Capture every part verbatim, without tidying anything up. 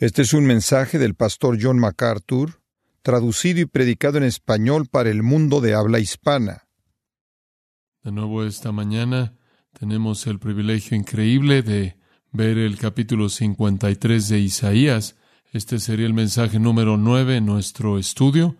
Este es un mensaje del pastor John MacArthur, traducido y predicado en español para el mundo de habla hispana. De nuevo esta mañana tenemos el privilegio increíble de ver el capítulo cincuenta y tres de Isaías. Este sería el mensaje número nueve en nuestro estudio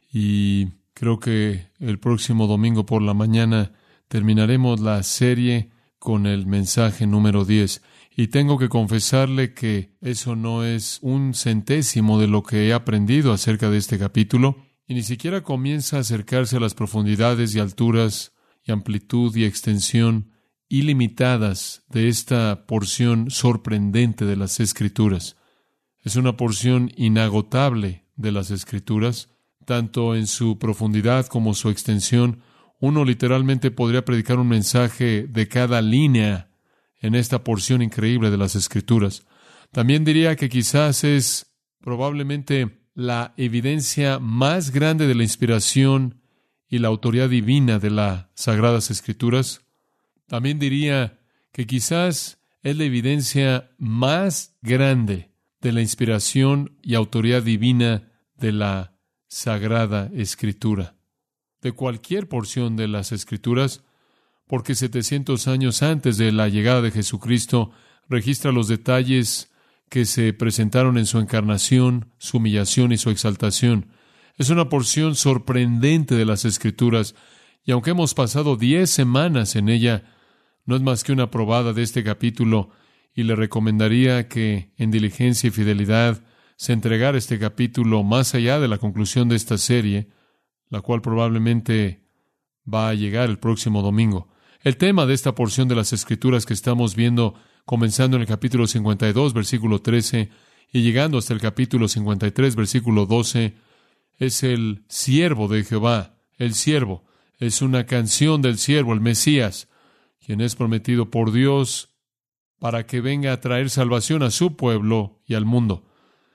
y creo que el próximo domingo por la mañana terminaremos la serie con el mensaje número diez. Y tengo que confesarle que eso no es un centésimo de lo que he aprendido acerca de este capítulo, y ni siquiera comienza a acercarse a las profundidades y alturas y amplitud y extensión ilimitadas de esta porción sorprendente de las Escrituras. Es una porción inagotable de las Escrituras, tanto en su profundidad como su extensión. Uno literalmente podría predicar un mensaje de cada línea en esta porción increíble de las Escrituras. También diría que quizás es probablemente la evidencia más grande de la inspiración y la autoridad divina de las Sagradas Escrituras. También diría que quizás es la evidencia más grande de la inspiración y autoridad divina de la Sagrada Escritura. De cualquier porción de las Escrituras, porque setecientos años antes de la llegada de Jesucristo registra los detalles que se presentaron en su encarnación, su humillación y su exaltación. Es una porción sorprendente de las Escrituras, y aunque hemos pasado diez semanas en ella, no es más que una probada de este capítulo, y le recomendaría que en diligencia y fidelidad se entregara este capítulo más allá de la conclusión de esta serie, la cual probablemente va a llegar el próximo domingo. El tema de esta porción de las Escrituras que estamos viendo, comenzando en el capítulo cincuenta y dos, versículo trece, y llegando hasta el capítulo cincuenta y tres, versículo doce, es el siervo de Jehová. El siervo es una canción del siervo, el Mesías, quien es prometido por Dios para que venga a traer salvación a su pueblo y al mundo.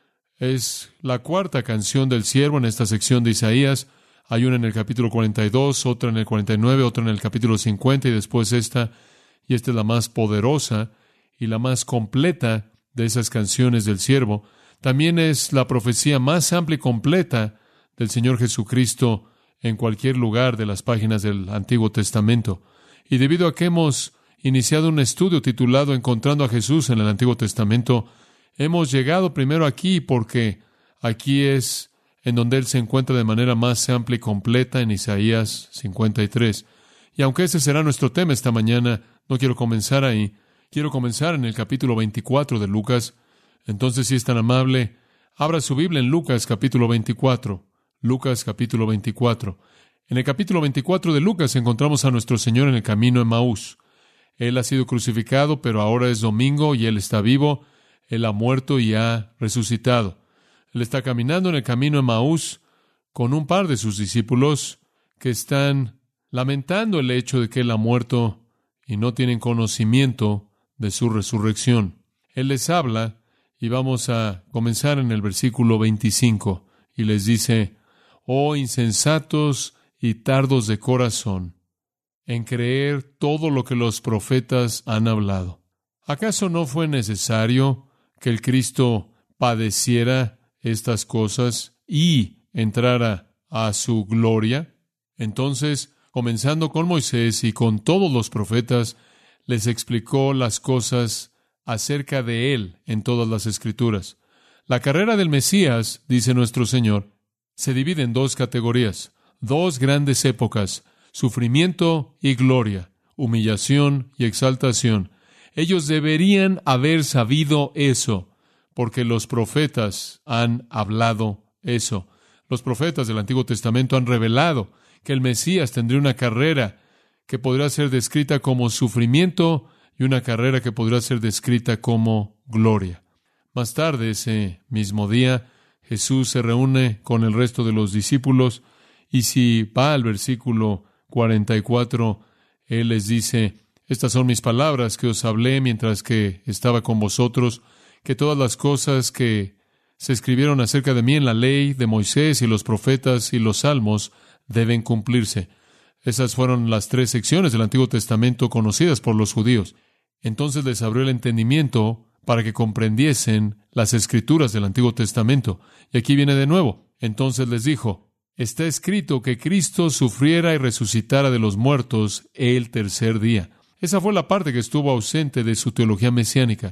Es la cuarta canción del siervo en esta sección de Isaías. Hay una en el capítulo cuarenta y dos, otra en el cuarenta y nueve, otra en el capítulo cincuenta y después esta. Y esta es la más poderosa y la más completa de esas canciones del siervo. También es la profecía más amplia y completa del Señor Jesucristo en cualquier lugar de las páginas del Antiguo Testamento. Y debido a que hemos iniciado un estudio titulado Encontrando a Jesús en el Antiguo Testamento, hemos llegado primero aquí porque aquí es en donde Él se encuentra de manera más amplia y completa en Isaías cincuenta y tres. Y aunque ese será nuestro tema esta mañana, no quiero comenzar ahí. Quiero comenzar en el capítulo veinticuatro de Lucas. Entonces, si es tan amable, abra su Biblia en Lucas capítulo veinticuatro. Lucas capítulo veinticuatro. En el capítulo veinticuatro de Lucas encontramos a nuestro Señor en el camino a Emaús. Él ha sido crucificado, pero ahora es domingo y Él está vivo. Él ha muerto y ha resucitado. Él está caminando en el camino a Emaús con un par de sus discípulos que están lamentando el hecho de que Él ha muerto y no tienen conocimiento de su resurrección. Él les habla y vamos a comenzar en el versículo veinticinco y les dice: «Oh insensatos y tardos de corazón, en creer todo lo que los profetas han hablado. ¿Acaso no fue necesario que el Cristo padeciera estas cosas y entrara a su gloria?» Entonces, comenzando con Moisés y con todos los profetas, les explicó las cosas acerca de Él en todas las Escrituras. La carrera del Mesías, dice nuestro Señor, se divide en dos categorías, dos grandes épocas: sufrimiento y gloria, humillación y exaltación. Ellos deberían haber sabido eso, porque los profetas han hablado eso. Los profetas del Antiguo Testamento han revelado que el Mesías tendría una carrera que podrá ser descrita como sufrimiento y una carrera que podrá ser descrita como gloria. Más tarde, ese mismo día, Jesús se reúne con el resto de los discípulos y si va al versículo cuarenta y cuatro, Él les dice: «Estas son mis palabras que os hablé mientras que estaba con vosotros, que todas las cosas que se escribieron acerca de mí en la ley de Moisés y los profetas y los salmos deben cumplirse». Esas fueron las tres secciones del Antiguo Testamento conocidas por los judíos. Entonces les abrió el entendimiento para que comprendiesen las Escrituras del Antiguo Testamento. Y aquí viene de nuevo. Entonces les dijo, está escrito que Cristo sufriera y resucitara de los muertos el tercer día. Esa fue la parte que estuvo ausente de su teología mesiánica.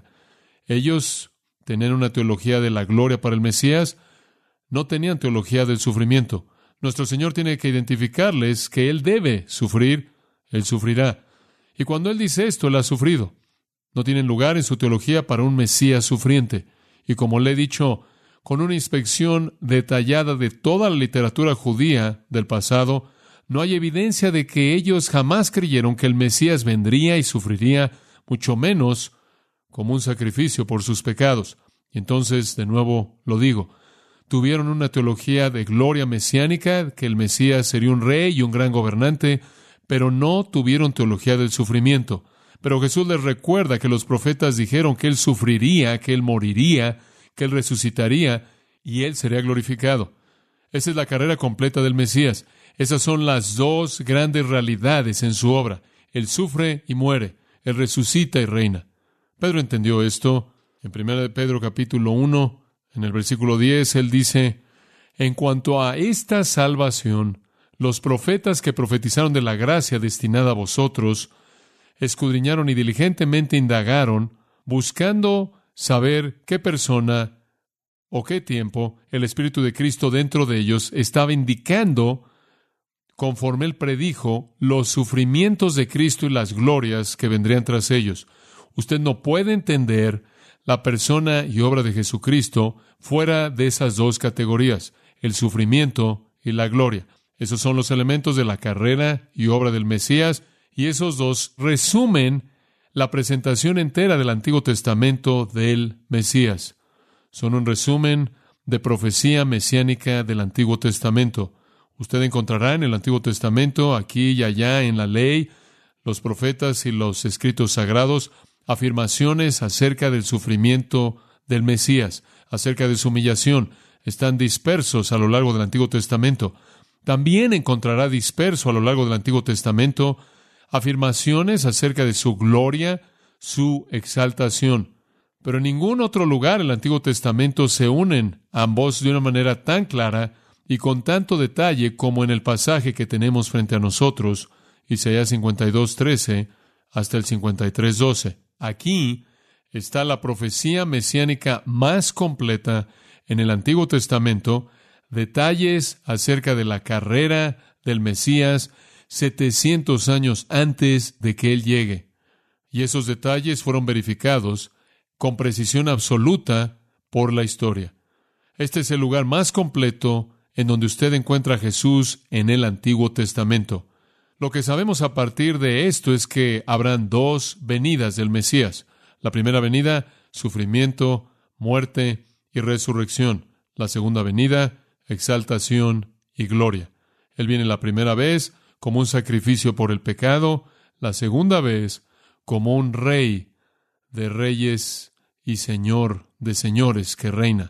Ellos tenían una teología de la gloria para el Mesías, no tenían teología del sufrimiento. Nuestro Señor tiene que identificarles que Él debe sufrir, Él sufrirá. Y cuando Él dice esto, Él ha sufrido. No tienen lugar en su teología para un Mesías sufriente. Y como le he dicho, con una inspección detallada de toda la literatura judía del pasado, no hay evidencia de que ellos jamás creyeron que el Mesías vendría y sufriría, mucho menos como un sacrificio por sus pecados. Y entonces, de nuevo lo digo, tuvieron una teología de gloria mesiánica, que el Mesías sería un rey y un gran gobernante, pero no tuvieron teología del sufrimiento. Pero Jesús les recuerda que los profetas dijeron que Él sufriría, que Él moriría, que Él resucitaría y Él sería glorificado. Esa es la carrera completa del Mesías. Esas son las dos grandes realidades en su obra. Él sufre y muere. Él resucita y reina. Pedro entendió esto. En primera de Pedro capítulo uno, en el versículo diez, él dice, en cuanto a esta salvación, los profetas que profetizaron de la gracia destinada a vosotros, escudriñaron y diligentemente indagaron, buscando saber qué persona o qué tiempo el Espíritu de Cristo dentro de ellos estaba indicando, conforme Él predijo, los sufrimientos de Cristo y las glorias que vendrían tras ellos. Usted no puede entender la persona y obra de Jesucristo fuera de esas dos categorías, el sufrimiento y la gloria. Esos son los elementos de la carrera y obra del Mesías, y esos dos resumen la presentación entera del Antiguo Testamento del Mesías. Son un resumen de profecía mesiánica del Antiguo Testamento. Usted encontrará en el Antiguo Testamento, aquí y allá en la ley, los profetas y los escritos sagrados, afirmaciones acerca del sufrimiento del Mesías, acerca de su humillación. Están dispersos a lo largo del Antiguo Testamento. También encontrará disperso a lo largo del Antiguo Testamento afirmaciones acerca de su gloria, su exaltación. Pero en ningún otro lugar del Antiguo Testamento se unen ambos de una manera tan clara y con tanto detalle como en el pasaje que tenemos frente a nosotros, Isaías cincuenta y dos, trece hasta el cincuenta y tres, doce. Aquí está la profecía mesiánica más completa en el Antiguo Testamento, detalles acerca de la carrera del Mesías setecientos años antes de que Él llegue. Y esos detalles fueron verificados con precisión absoluta por la historia. Este es el lugar más completo en donde usted encuentra a Jesús en el Antiguo Testamento. Lo que sabemos a partir de esto es que habrán dos venidas del Mesías. La primera venida, sufrimiento, muerte y resurrección. La segunda venida, exaltación y gloria. Él viene la primera vez como un sacrificio por el pecado, la segunda vez como un rey de reyes y señor de señores que reina.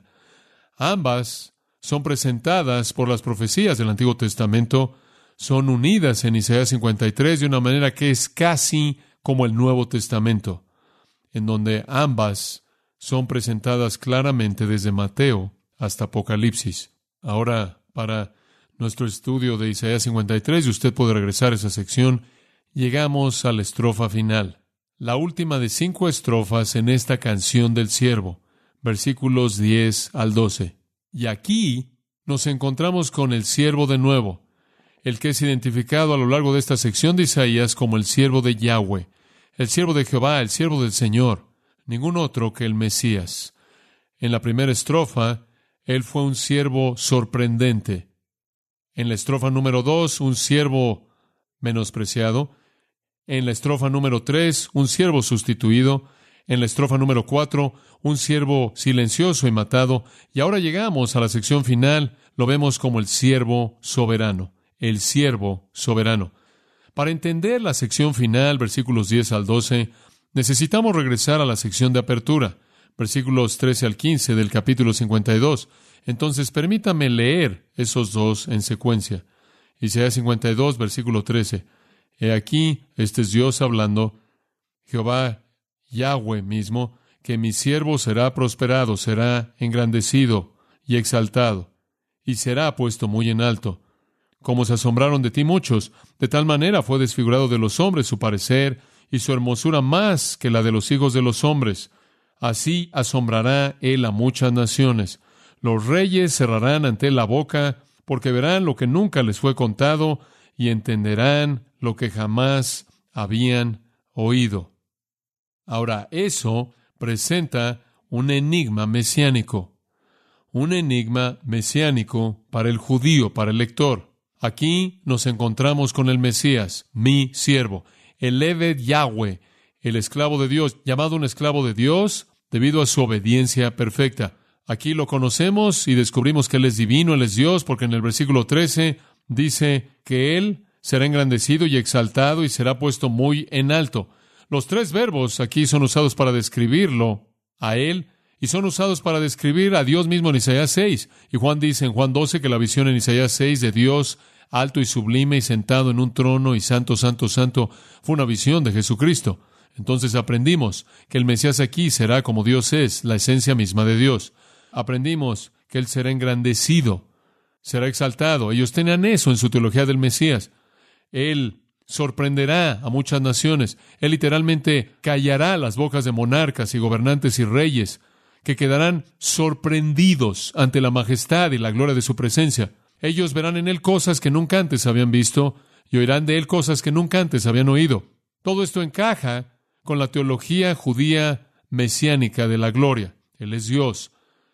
Ambas son presentadas por las profecías del Antiguo Testamento, son unidas en Isaías cincuenta y tres de una manera que es casi como el Nuevo Testamento, en donde ambas son presentadas claramente desde Mateo hasta Apocalipsis. Ahora, para nuestro estudio de Isaías cincuenta y tres, y usted puede regresar a esa sección, llegamos a la estrofa final, la última de cinco estrofas en esta canción del siervo, versículos diez al doce. Y aquí nos encontramos con el siervo de nuevo, el que es identificado a lo largo de esta sección de Isaías como el siervo de Yahweh, el siervo de Jehová, el siervo del Señor, ningún otro que el Mesías. En la primera estrofa, él fue un siervo sorprendente. En la estrofa número dos, un siervo menospreciado. En la estrofa número tres, un siervo sustituido. En la estrofa número cuatro, un siervo silencioso y matado. Y ahora llegamos a la sección final, lo vemos como el siervo soberano. El siervo soberano. Para entender la sección final, versículos diez al doce, necesitamos regresar a la sección de apertura, versículos trece al quince del capítulo cincuenta y dos. Entonces, permítame leer esos dos en secuencia. Isaías cincuenta y dos, versículo trece. He aquí, este es Dios hablando, Jehová, Yahweh mismo, que mi siervo será prosperado, será engrandecido y exaltado, y será puesto muy en alto. Como se asombraron de ti muchos, de tal manera fue desfigurado de los hombres su parecer, y su hermosura más que la de los hijos de los hombres. Así asombrará él a muchas naciones. Los reyes cerrarán ante él la boca, porque verán lo que nunca les fue contado, y entenderán lo que jamás habían oído. Ahora, eso presenta un enigma mesiánico. Un enigma mesiánico para el judío, para el lector. Aquí nos encontramos con el Mesías, mi siervo, el Eved Yahweh, el esclavo de Dios, llamado un esclavo de Dios debido a su obediencia perfecta. Aquí lo conocemos y descubrimos que Él es divino, Él es Dios, porque en el versículo trece dice que Él será engrandecido y exaltado y será puesto muy en alto. Los tres verbos aquí son usados para describirlo a Él y son usados para describir a Dios mismo en Isaías seis. Y Juan dice en Juan doce que la visión en Isaías seis de Dios alto y sublime y sentado en un trono y santo, santo, santo fue una visión de Jesucristo. Entonces aprendimos que el Mesías aquí será como Dios es, la esencia misma de Dios. Aprendimos que Él será engrandecido, será exaltado. Ellos tenían eso en su teología del Mesías. Él sorprenderá a muchas naciones. Él literalmente callará las bocas de monarcas y gobernantes y reyes, que quedarán sorprendidos ante la majestad y la gloria de su presencia. Ellos verán en Él cosas que nunca antes habían visto y oirán de Él cosas que nunca antes habían oído. Todo esto encaja con la teología judía mesiánica de la gloria. Él es Dios.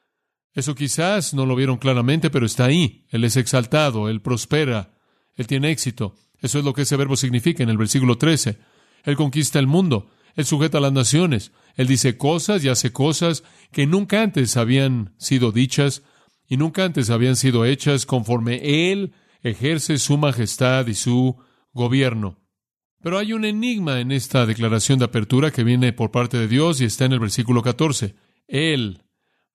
Eso quizás no lo vieron claramente, pero está ahí. Él es exaltado, Él prospera, Él tiene éxito. Eso es lo que ese verbo significa en el versículo trece. Él conquista el mundo, Él sujeta a las naciones, Él dice cosas y hace cosas que nunca antes habían sido dichas y nunca antes habían sido hechas conforme Él ejerce su majestad y su gobierno. Pero hay un enigma en esta declaración de apertura que viene por parte de Dios y está en el versículo catorce. Él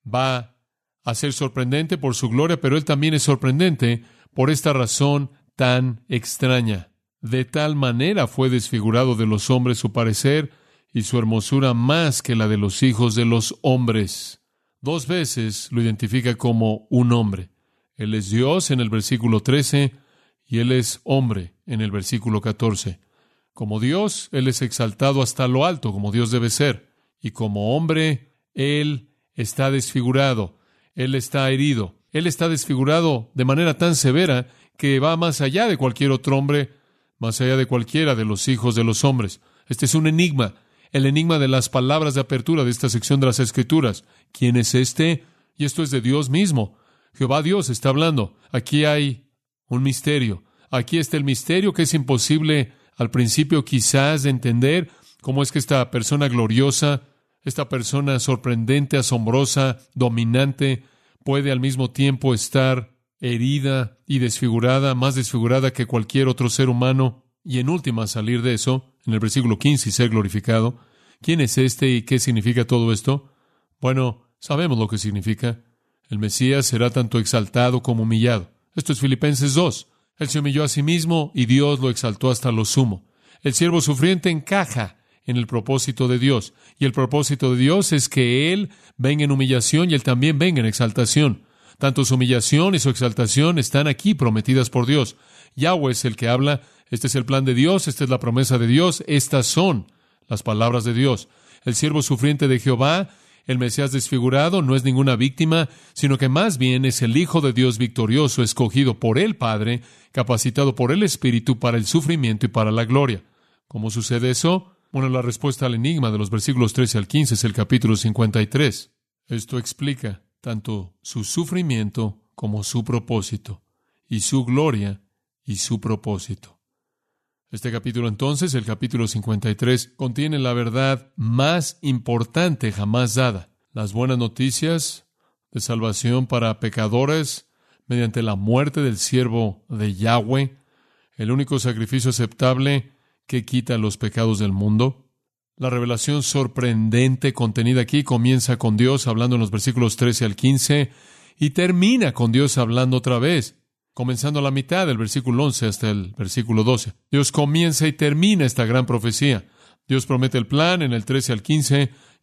va a ser sorprendente por su gloria, pero Él también es sorprendente por esta razón tan extraña. De tal manera fue desfigurado de los hombres su parecer y su hermosura más que la de los hijos de los hombres. Dos veces lo identifica como un hombre. Él es Dios en el versículo trece y Él es hombre en el versículo catorce. Como Dios, Él es exaltado hasta lo alto, como Dios debe ser. Y como hombre, Él está desfigurado. Él está herido. Él está desfigurado de manera tan severa que va más allá de cualquier otro hombre, más allá de cualquiera de los hijos de los hombres. Este es un enigma, el enigma de las palabras de apertura de esta sección de las Escrituras. ¿Quién es este? Y esto es de Dios mismo. Jehová Dios está hablando. Aquí hay un misterio. Aquí está el misterio que es imposible al principio quizás de entender. Cómo es que esta persona gloriosa, esta persona sorprendente, asombrosa, dominante, puede al mismo tiempo estar herida y desfigurada, más desfigurada que cualquier otro ser humano, y en última salir de eso, en el versículo quince, y ser glorificado. ¿Quién es este y qué significa todo esto? Bueno, sabemos lo que significa. El Mesías será tanto exaltado como humillado. Esto es Filipenses dos. Él se humilló a sí mismo y Dios lo exaltó hasta lo sumo. El siervo sufriente encaja en el propósito de Dios, y el propósito de Dios es que Él venga en humillación y Él también venga en exaltación. Tanto su humillación y su exaltación están aquí prometidas por Dios. Yahweh es el que habla. Este es el plan de Dios. Esta es la promesa de Dios. Estas son las palabras de Dios. El siervo sufriente de Jehová, el Mesías desfigurado, no es ninguna víctima, sino que más bien es el Hijo de Dios victorioso, escogido por el Padre, capacitado por el Espíritu para el sufrimiento y para la gloria. ¿Cómo sucede eso? Bueno, la respuesta al enigma de los versículos trece al quince es el capítulo cincuenta y tres. Esto explica tanto su sufrimiento como su propósito, y su gloria y su propósito. Este capítulo entonces, el capítulo cincuenta y tres, contiene la verdad más importante jamás dada. Las buenas noticias de salvación para pecadores mediante la muerte del siervo de Yahweh, el único sacrificio aceptable que quita los pecados del mundo. La revelación sorprendente contenida aquí comienza con Dios hablando en los versículos trece al quince y termina con Dios hablando otra vez, comenzando a la mitad del versículo once hasta el versículo doce. Dios comienza y termina esta gran profecía. Dios promete el plan en el trece al quince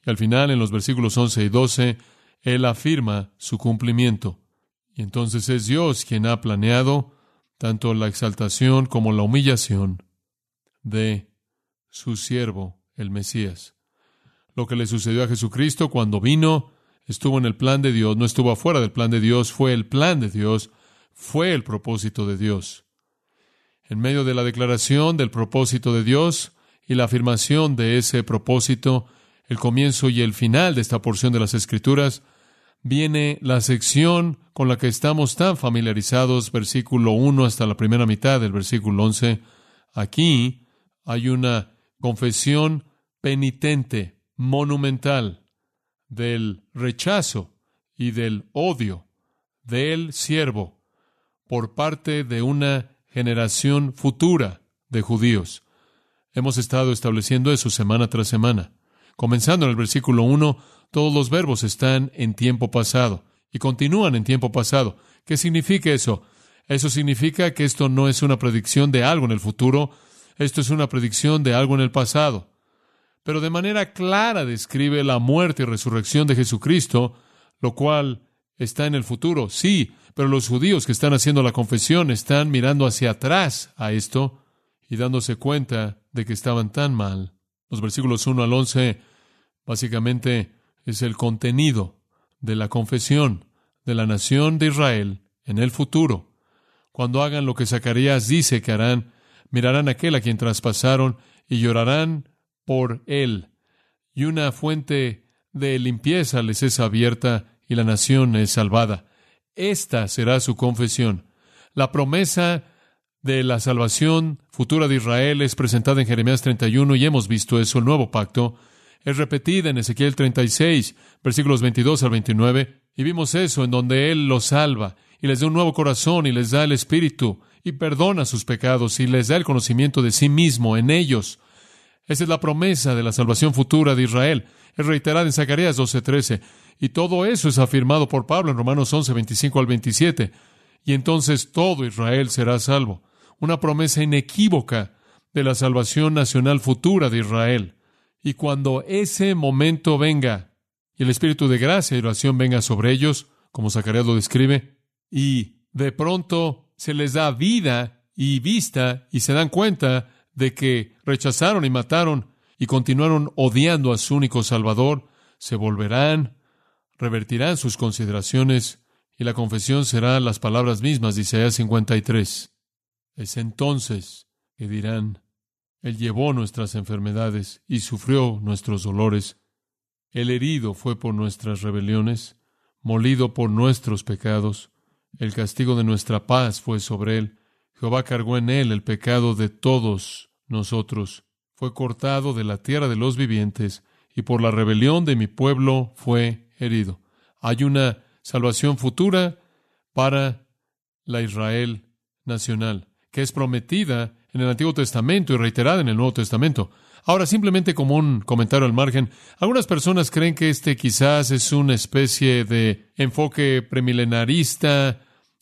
Y al final, en los versículos once y doce, Él afirma su cumplimiento. Y entonces es Dios quien ha planeado tanto la exaltación como la humillación de su siervo, el Mesías. Lo que le sucedió a Jesucristo cuando vino estuvo en el plan de Dios, no estuvo afuera del plan de Dios, fue el plan de Dios, fue el propósito de Dios. En medio de la declaración del propósito de Dios y la afirmación de ese propósito, el comienzo y el final de esta porción de las Escrituras, viene la sección con la que estamos tan familiarizados, versículo uno hasta la primera mitad del versículo once. Aquí hay una confesión penitente, monumental, del rechazo y del odio del siervo por parte de una generación futura de judíos. Hemos estado estableciendo eso semana tras semana. Comenzando en el versículo uno, todos los verbos están en tiempo pasado y continúan en tiempo pasado. ¿Qué significa eso? Eso significa que esto no es una predicción de algo en el futuro, esto es una predicción de algo en el pasado. Pero de manera clara describe la muerte y resurrección de Jesucristo, lo cual está en el futuro. Sí, pero los judíos que están haciendo la confesión están mirando hacia atrás a esto y dándose cuenta de que estaban tan mal. Los versículos uno al once básicamente es el contenido de la confesión de la nación de Israel en el futuro. Cuando hagan lo que Zacarías dice que harán, mirarán a aquel a quien traspasaron y llorarán por él. Y una fuente de limpieza les es abierta y la nación es salvada. Esta será su confesión. La promesa de la salvación futura de Israel es presentada en Jeremías treinta y uno y hemos visto eso. El nuevo pacto es repetida en Ezequiel treinta y seis, versículos veintidós al veintinueve, y vimos eso en donde Él los salva y les da un nuevo corazón y les da el Espíritu y perdona sus pecados y les da el conocimiento de sí mismo en ellos. Esa es la promesa de la salvación futura de Israel. Es reiterada en Zacarías doce trece. Y todo eso es afirmado por Pablo en Romanos once veinticinco al veintisiete. Y entonces todo Israel será salvo. Una promesa inequívoca de la salvación nacional futura de Israel. Y cuando ese momento venga, y el Espíritu de gracia y oración venga sobre ellos, como Zacarías lo describe, y de pronto se les da vida y vista, y se dan cuenta de que rechazaron y mataron y continuaron odiando a su único Salvador, se volverán, revertirán sus consideraciones y la confesión será las palabras mismas de Isaías cincuenta y tres. Es entonces que dirán: Él llevó nuestras enfermedades y sufrió nuestros dolores. El herido fue por nuestras rebeliones, molido por nuestros pecados. El castigo de nuestra paz fue sobre Él. Jehová cargó en Él el pecado de todos nosotros. Fue cortado de la tierra de los vivientes, y por la rebelión de mi pueblo fue herido. Hay una salvación futura para la Israel nacional, que es prometida en el Antiguo Testamento y reiterada en el Nuevo Testamento. Ahora, simplemente como un comentario al margen, algunas personas creen que este quizás es una especie de enfoque premilenarista,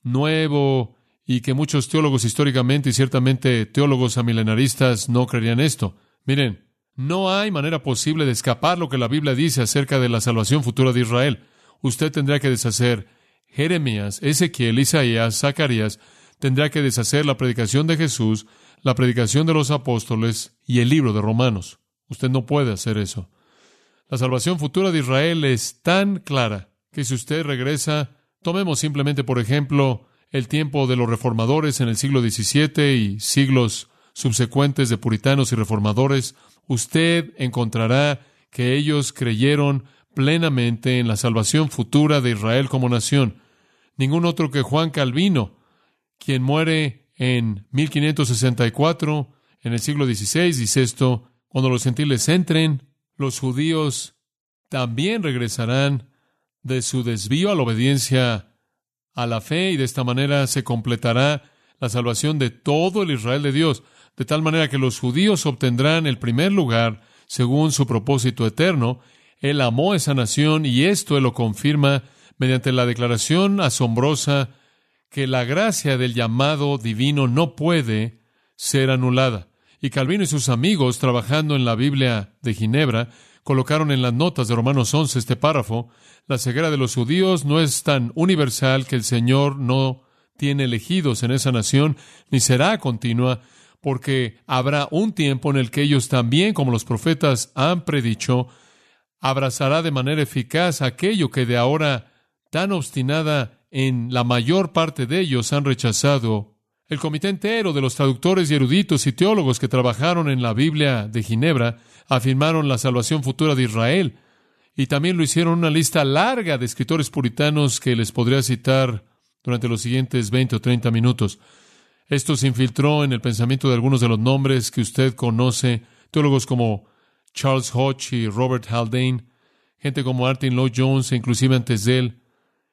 nuevo, y que muchos teólogos históricamente y ciertamente teólogos amilenaristas no creerían esto. Miren, no hay manera posible de escapar lo que la Biblia dice acerca de la salvación futura de Israel. Usted tendrá que deshacer Jeremías, Ezequiel, Isaías, Zacarías, tendrá que deshacer la predicación de Jesús, la predicación de los apóstoles y el libro de Romanos. Usted no puede hacer eso. La salvación futura de Israel es tan clara que si usted regresa, tomemos simplemente por ejemplo el tiempo de los reformadores en el siglo diecisiete y siglos subsecuentes de puritanos y reformadores, usted encontrará que ellos creyeron plenamente en la salvación futura de Israel como nación. Ningún otro que Juan Calvino, quien muere en mil quinientos sesenta y cuatro, en el siglo dieciséis, dice esto: cuando los gentiles entren, los judíos también regresarán de su desvío a la obediencia a la fe, y de esta manera se completará la salvación de todo el Israel de Dios, de tal manera que los judíos obtendrán el primer lugar según su propósito eterno. Él amó esa nación y esto Él lo confirma mediante la declaración asombrosa que la gracia del llamado divino no puede ser anulada. Y Calvino y sus amigos, trabajando en la Biblia de Ginebra, colocaron en las notas de Romanos once este párrafo. La ceguera de los judíos no es tan universal que el Señor no tiene elegidos en esa nación, ni será continua, porque habrá un tiempo en el que ellos también, como los profetas han predicho, abrazará de manera eficaz aquello que de ahora tan obstinada en la mayor parte de ellos han rechazado. El comité entero de los traductores y eruditos y teólogos que trabajaron en la Biblia de Ginebra afirmaron la salvación futura de Israel, y también lo hicieron una lista larga de escritores puritanos que les podría citar durante los siguientes veinte o treinta minutos. Esto se infiltró en el pensamiento de algunos de los nombres que usted conoce, teólogos como Charles Hodge y Robert Haldane, gente como Martin Lloyd-Jones e inclusive antes de él,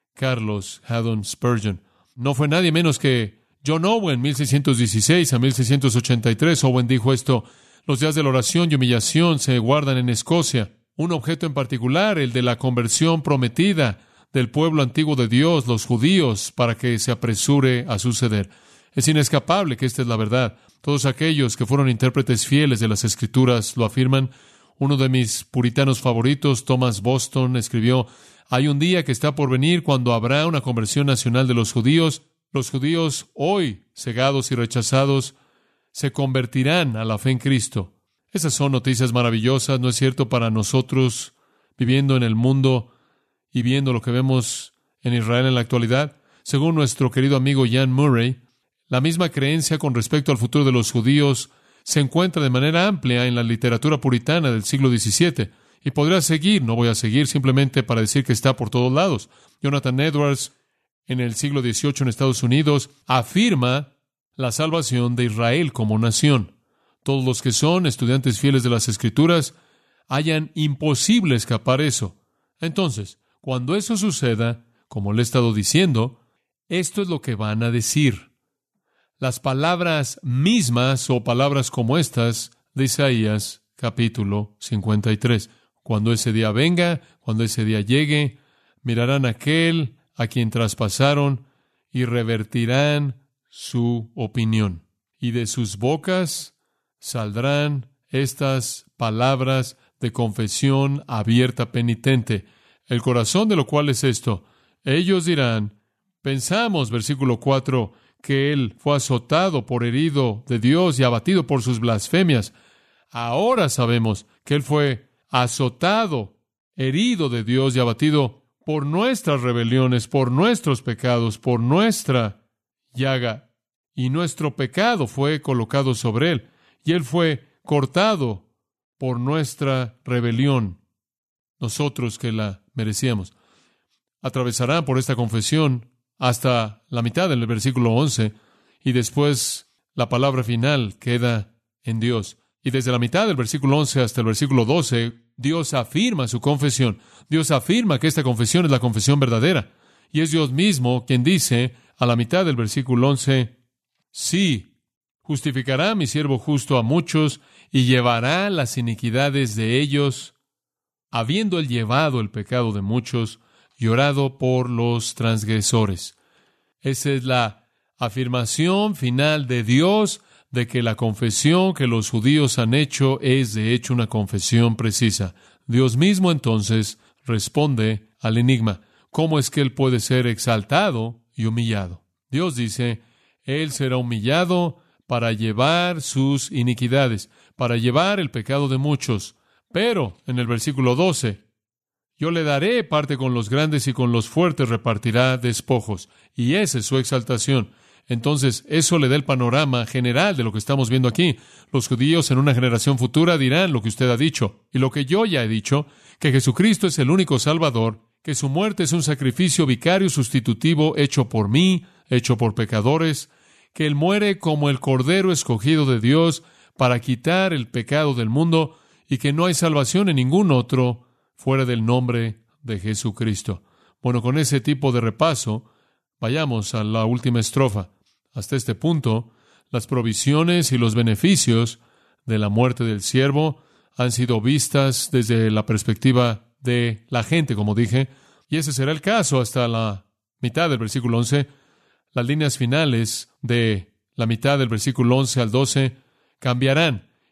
Carlos Haddon Spurgeon. No fue nadie menos que John Owen, mil seiscientos dieciséis a mil seiscientos ochenta y tres. Owen dijo esto: los días de la oración y humillación se guardan en Escocia. Un objeto en particular, el de la conversión prometida del pueblo antiguo de Dios, los judíos, para que se apresure a suceder. Es inescapable que esta es la verdad. Todos aquellos que fueron intérpretes fieles de las Escrituras lo afirman. Uno de mis puritanos favoritos, Thomas Boston, escribió: hay un día que está por venir cuando habrá una conversión nacional de los judíos. Los judíos, hoy cegados y rechazados, se convertirán a la fe en Cristo. Esas son noticias maravillosas, ¿no es cierto?, para nosotros viviendo en el mundo y viendo lo que vemos en Israel en la actualidad. Según nuestro querido amigo Jan Murray, la misma creencia con respecto al futuro de los judíos se encuentra de manera amplia en la literatura puritana del siglo diecisiete. Y podría seguir, no voy a seguir simplemente para decir que está por todos lados. Jonathan Edwards, en el siglo dieciocho en Estados Unidos, afirma la salvación de Israel como nación. Todos los que son estudiantes fieles de las Escrituras hallan imposible escapar eso. Entonces, cuando eso suceda, como le he estado diciendo, esto es lo que van a decir. Las palabras mismas o palabras como estas de Isaías capítulo cincuenta y tres. Cuando ese día venga, cuando ese día llegue, mirarán a aquel a quien traspasaron y revertirán su opinión. Y de sus bocas saldrán estas palabras de confesión abierta penitente. El corazón de lo cual es esto: ellos dirán, pensamos, versículo cuatro, que Él fue azotado por herido de Dios y abatido por sus blasfemias. Ahora sabemos que Él fue azotado, herido de Dios y abatido por nuestras rebeliones, por nuestros pecados, por nuestra llaga. Y nuestro pecado fue colocado sobre Él, y Él fue cortado por nuestra rebelión, nosotros que la merecíamos. Atravesarán por esta confesión hasta la mitad del versículo once, y después la palabra final queda en Dios. Y desde la mitad del versículo once hasta el versículo doce, Dios afirma su confesión. Dios afirma que esta confesión es la confesión verdadera. Y es Dios mismo quien dice a la mitad del versículo once, sí, justificará mi siervo justo a muchos y llevará las iniquidades de ellos, habiendo él llevado el pecado de muchos y orado por los transgresores. Esa es la afirmación final de Dios de que la confesión que los judíos han hecho es de hecho una confesión precisa. Dios mismo entonces responde al enigma: ¿cómo es que Él puede ser exaltado y humillado? Dios dice, Él será humillado para llevar sus iniquidades, para llevar el pecado de muchos. Pero, en el versículo doce, yo le daré parte con los grandes y con los fuertes repartirá despojos. Y esa es su exaltación. Entonces, eso le da el panorama general de lo que estamos viendo aquí. Los judíos en una generación futura dirán lo que usted ha dicho, y lo que yo ya he dicho, que Jesucristo es el único Salvador, que su muerte es un sacrificio vicario sustitutivo hecho por mí, hecho por pecadores, que Él muere como el Cordero escogido de Dios para quitar el pecado del mundo, y que no hay salvación en ningún otro fuera del nombre de Jesucristo. Bueno, con ese tipo de repaso, vayamos a la última estrofa. Hasta este punto, las provisiones y los beneficios de la muerte del siervo han sido vistas desde la perspectiva de la gente, como dije, y ese será el caso hasta la mitad del versículo once. Las líneas finales de la mitad del versículo once al doce cambiarán,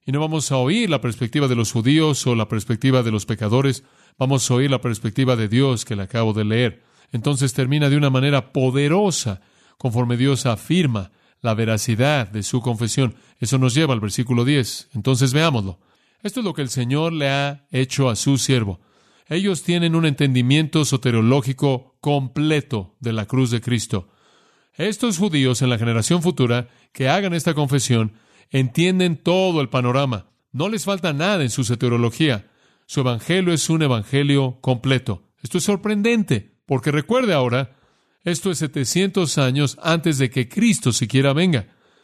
Y no vamos a oír la perspectiva de los judíos o la perspectiva de los pecadores. Vamos a oír la perspectiva de Dios que le acabo de leer. Entonces termina de una manera poderosa, conforme Dios afirma la veracidad de su confesión. Eso nos lleva al versículo diez. Entonces veámoslo. Esto es lo que el Señor le ha hecho a su siervo. Ellos tienen un entendimiento soteriológico completo de la cruz de Cristo. Estos judíos en la generación futura que hagan esta confesión entienden todo el panorama. No les falta nada en su soteriología. Su evangelio es un evangelio completo. Esto es sorprendente, porque recuerde ahora, esto es setecientos años antes de que Cristo siquiera venga.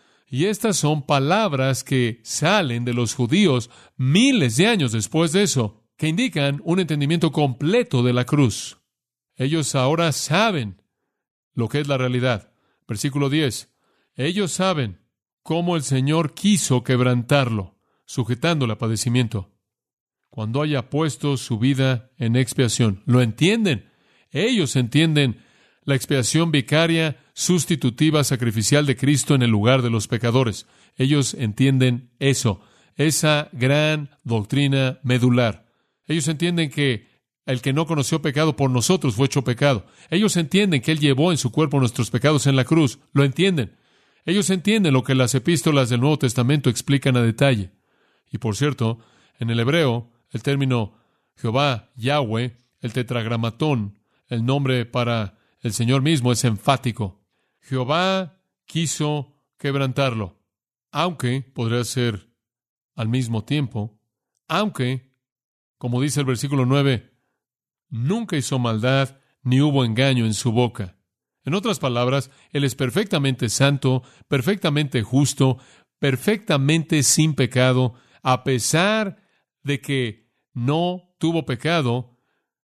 Y estas son palabras que salen de los judíos miles de años después de eso, que indican un entendimiento completo de la cruz. Ellos ahora saben lo que es la realidad. Versículo diez. Ellos saben cómo el Señor quiso quebrantarlo, sujetándole a padecimiento, cuando haya puesto su vida en expiación. Lo entienden. Ellos entienden la expiación vicaria, sustitutiva, sacrificial de Cristo en el lugar de los pecadores. Ellos entienden eso, esa gran doctrina medular. Ellos entienden que el que no conoció pecado por nosotros fue hecho pecado. Ellos entienden que Él llevó en su cuerpo nuestros pecados en la cruz. Lo entienden. Ellos entienden lo que las epístolas del Nuevo Testamento explican a detalle. Y por cierto, en el hebreo, el término Jehová, Yahweh, el tetragramatón, el nombre para el Señor mismo, es enfático. Jehová quiso quebrantarlo, aunque podría ser al mismo tiempo, aunque, como dice el versículo nueve, nunca hizo maldad ni hubo engaño en su boca. En otras palabras, Él es perfectamente santo, perfectamente justo, perfectamente sin pecado. A pesar de que no tuvo pecado,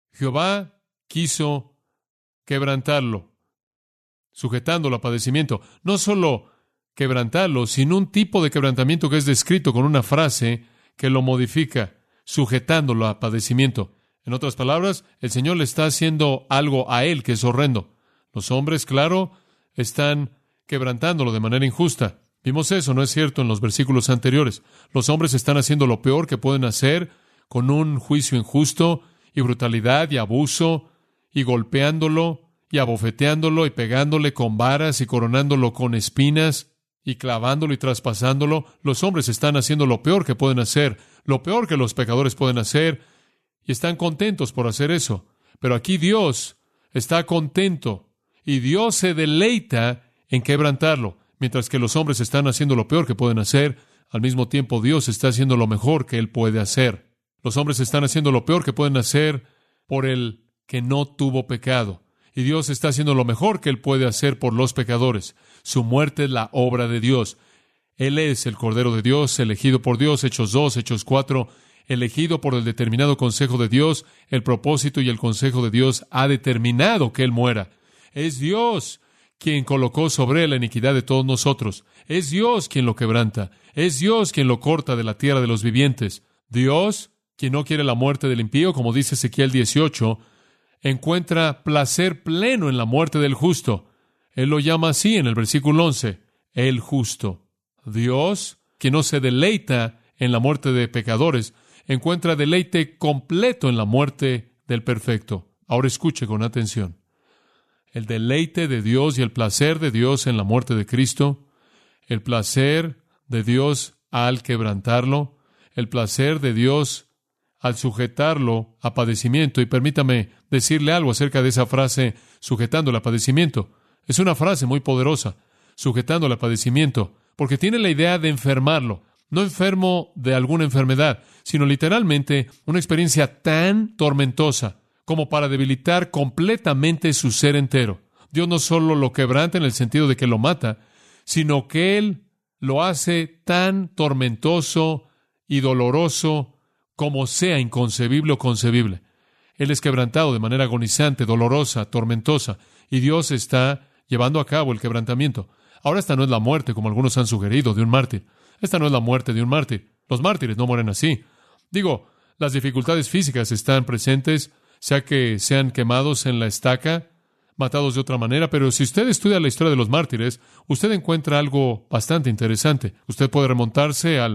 Jehová quiso quebrantarlo, sujetándolo a padecimiento. No solo quebrantarlo, sino un tipo de quebrantamiento que es descrito con una frase que lo modifica, sujetándolo a padecimiento. En otras palabras, el Señor le está haciendo algo a Él que es horrendo. Los hombres, claro, están quebrantándolo de manera injusta. Vimos eso, ¿no es cierto?, en los versículos anteriores. Los hombres están haciendo lo peor que pueden hacer con un juicio injusto y brutalidad y abuso y golpeándolo y abofeteándolo y pegándole con varas y coronándolo con espinas y clavándolo y traspasándolo. Los hombres están haciendo lo peor que pueden hacer, lo peor que los pecadores pueden hacer, y están contentos por hacer eso. Pero aquí Dios está contento y Dios se deleita en quebrantarlo. Mientras que los hombres están haciendo lo peor que pueden hacer, al mismo tiempo Dios está haciendo lo mejor que Él puede hacer. Los hombres están haciendo lo peor que pueden hacer por el que no tuvo pecado. Y Dios está haciendo lo mejor que Él puede hacer por los pecadores. Su muerte es la obra de Dios. Él es el Cordero de Dios, elegido por Dios, Hechos dos, Hechos cuatro, elegido por el determinado consejo de Dios. El propósito y el consejo de Dios ha determinado que Él muera. Es Dios quien colocó sobre Él la iniquidad de todos nosotros. Es Dios quien lo quebranta. Es Dios quien lo corta de la tierra de los vivientes. Dios, quien no quiere la muerte del impío, como dice Ezequiel dieciocho, encuentra placer pleno en la muerte del justo. Él lo llama así en el versículo once, el justo. Dios, quien no se deleita en la muerte de pecadores, encuentra deleite completo en la muerte del perfecto. Ahora escuche con atención. El deleite de Dios y el placer de Dios en la muerte de Cristo, el placer de Dios al quebrantarlo, el placer de Dios al sujetarlo a padecimiento. Y permítame decirle algo acerca de esa frase, sujetándolo a padecimiento. Es una frase muy poderosa, sujetándolo a padecimiento, porque tiene la idea de enfermarlo. No enfermo de alguna enfermedad, sino literalmente una experiencia tan tormentosa como para debilitar completamente su ser entero. Dios no solo lo quebranta en el sentido de que lo mata, sino que Él lo hace tan tormentoso y doloroso como sea inconcebible o concebible. Él es quebrantado de manera agonizante, dolorosa, tormentosa, y Dios está llevando a cabo el quebrantamiento. Ahora esta no es la muerte, como algunos han sugerido, de un mártir. Esta no es la muerte de un mártir. Los mártires no mueren así. Digo, las dificultades físicas están presentes, sea que sean quemados en la estaca, matados de otra manera, pero si usted estudia la historia de los mártires, usted encuentra algo bastante interesante. Usted puede remontarse al